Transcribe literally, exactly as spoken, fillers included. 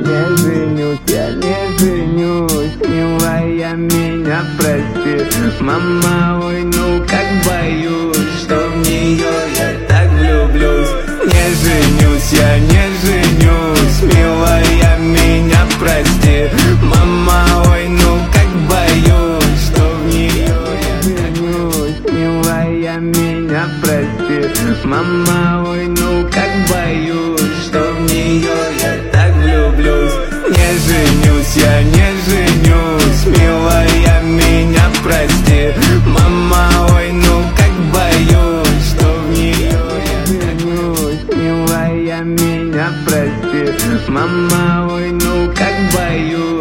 не женюсь, я не женюсь, милая, меня прости. Мама, ой, ну как боюсь, что в нее я так влюблюсь. Не женюсь, я не женюсь, милая, меня прости. Мама, ой, ну как боюсь, что в нее я женюсь, милая, меня прости. Мама, ой, ну как боюсь, что в нее я так влюблюсь. Не женюсь, я не женюсь, милая, меня прости. Мама, ой, ну как боюсь, что в нее я женюсь, милая, меня прости. Мама, ой, ну как боюсь.